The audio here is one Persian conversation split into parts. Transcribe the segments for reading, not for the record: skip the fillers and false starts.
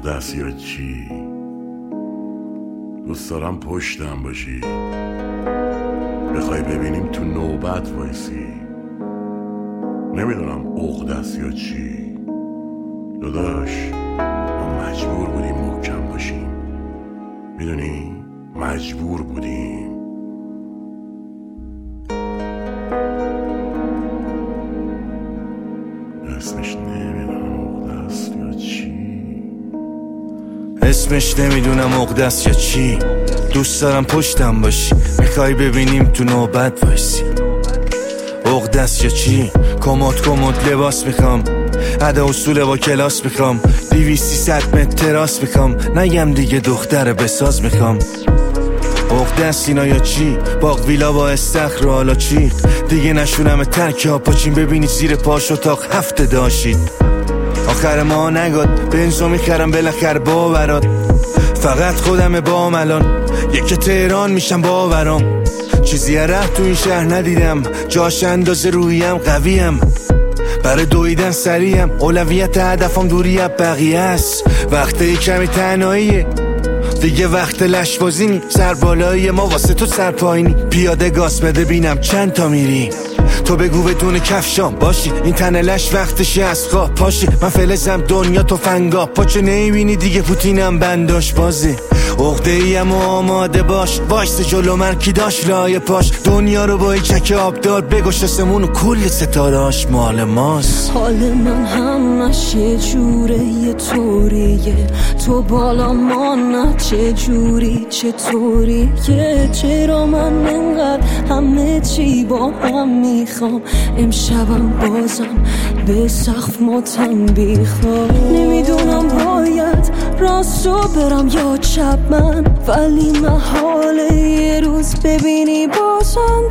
عقده است یا چی؟ دوست دارم پشتم باشی، بخوای ببینیم تو نوبت وایسی. نمیدونم عقده است یا چی داداش، ما مجبور بودیم محکم باشیم، میدونی؟ مجبور بودیم. اسمش نمیدونم عقده است یا چی. اسمش نمیدونم عقده است یا چی. دوست دارم پشتم باشی، میخوای ببینیم تو نوبت وایسی. عقده است یا چی؟ کمد لباس میخوام، ادا اصول با کلاس میخوام، 200-300 متر تراس میخوام، نگم دیگه دختر بساز میخوام. عقده است اینا یا چی؟ باغ ویلا با استخر و حالا چی؟ دیگه نشونم ترک ها پاچین ببینی زیر پاش اتاق هفته داشید. آخر ما نگاد بنزو میخرم بالاخر باورات، فقط خودم بام الان یکی تهران میشم باورام. چیزی ره تو این شهر ندیدم، جاش اندازه رویم قویم، برای دویدن سریم، اولویت هدفم دوری از بقیه است. وقت کمی تنهاییه دیگه، وقت لشبازی نی، سر بالایی ما واسه تو سر پایینی. پیاده گاز بده بینم چند تا میری، تو بگو بدون کفشام باشی، این تن لش وقتشه از خواب پاشی. من فلزم دنیا تو فنگا، پاچه نمیبینی دیگه پوتینم بنداش بازی. عقده ایم و آماده باش، وایس جلو من کی داشت لایه پاش. دنیا رو با چک آبدار بگوش اسمون و کل ستارهاش مال ماست. حال من همش یه جوره یه طوریه، تو بالا ما نه چه جوری چطوریه. چرا من انقدر همه چی با هم میخوام، امشبم بازم به سقف ماتم بیخوام. نمیدونم باید راستو برم یا چپ من، ولی محاله یه روز ببینی بازم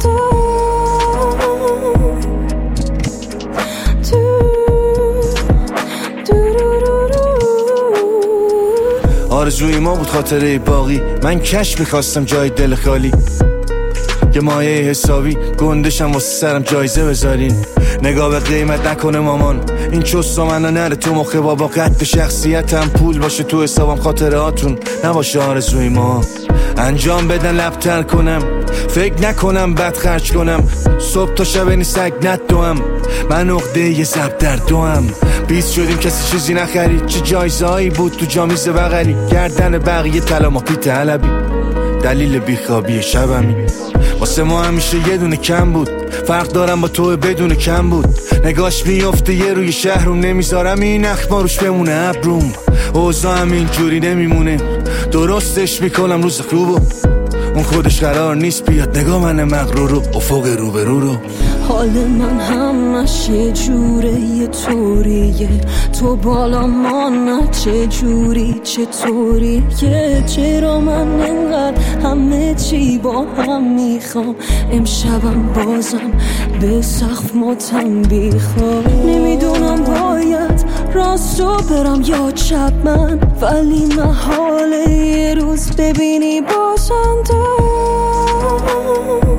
آرزوی ما بود خاطره باقی، من کش میخواستم جای دل خالی، یه مایه حسابی گندشم واسه سرم جایزه بذارین. نگاه به قیمت نکنه مامان، این چوستا منو نره تو مخ بابا. قد شخصیتم پول باشه تو حسابم، خاطراتون نباشه آرزوی ما. انجام بدن لبتر کنم، فکر نکنم بد خرج کنم، صبح تا شب این سگ ندوم. من عقده یه زب در دوم، 20 شدیم کسی چیزی نخرید، چه جایزه هایی بود تو جامیز بغلی. گردن بقیه طلا ما پیت علبی، دلیل بیخوابی شبمی. واسه ما همیشه یه دونه کم بود، فرق دارم با تو بدون کم بود. نگاش میفته یه روی شهرم، نمیذارم این اخبار روش بمونه ابروم. اوضاع همین جوری نمیمونه، درستش میکنم روز خوبو. اون خودش قرار نیست بیاد، نگاه من مغرور رو افق روبرو رو. حال من همش یه جوره یه طوریه، تو بالا ما نه چه جوری چطوریه. چرا من انقدر همه چی با هم میخوام، امشبم بازم به سقف ماتم بیخوام. نمیدونم باید راستو برم یا چپ من، ولی محاله یه روز ببینی بازم